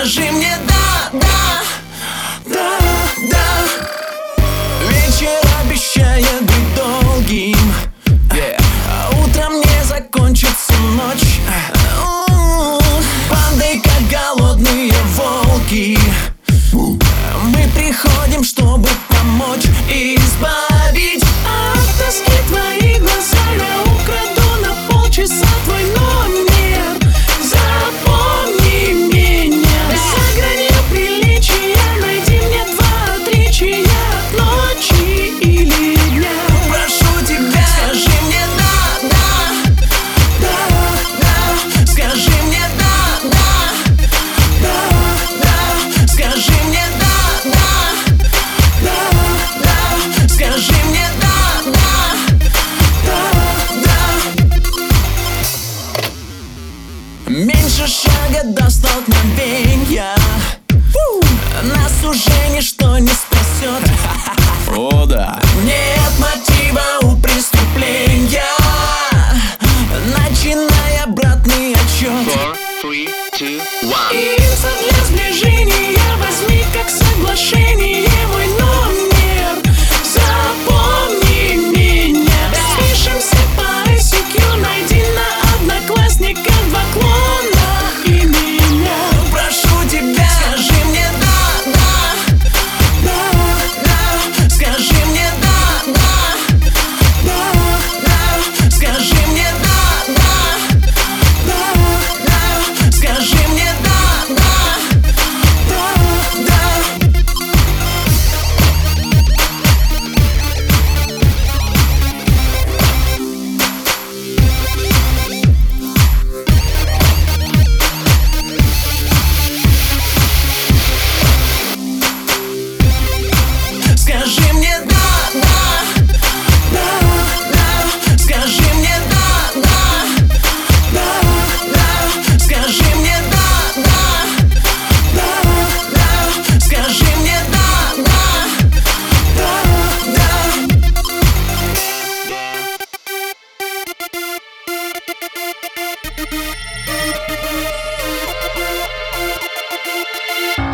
Скажи мне да, да, да, да. Вечер обещает быть долгим, а утром не закончится ночь. Бандой, как голодные волки, мы приходим, чтобы помочь и избавить от тоски. Твои глаза я украду на полчаса твой номер. Запомни меня за гранью приличия. Найди мне два отличия от ночи или дня. Прошу тебя, скажи мне да, да, да, да. Скажи мне да, да, да, да. Скажи мне да, да, да, да. Скажи мне да, да, да, да. Меньше шага до столкновения, нас уже ничто не спасет. О, да. Нет мотива у преступления. Начинай обратный отсчет. 4, 3, 2, 1. И инфа для сближения возьми как соглашение. Мой номер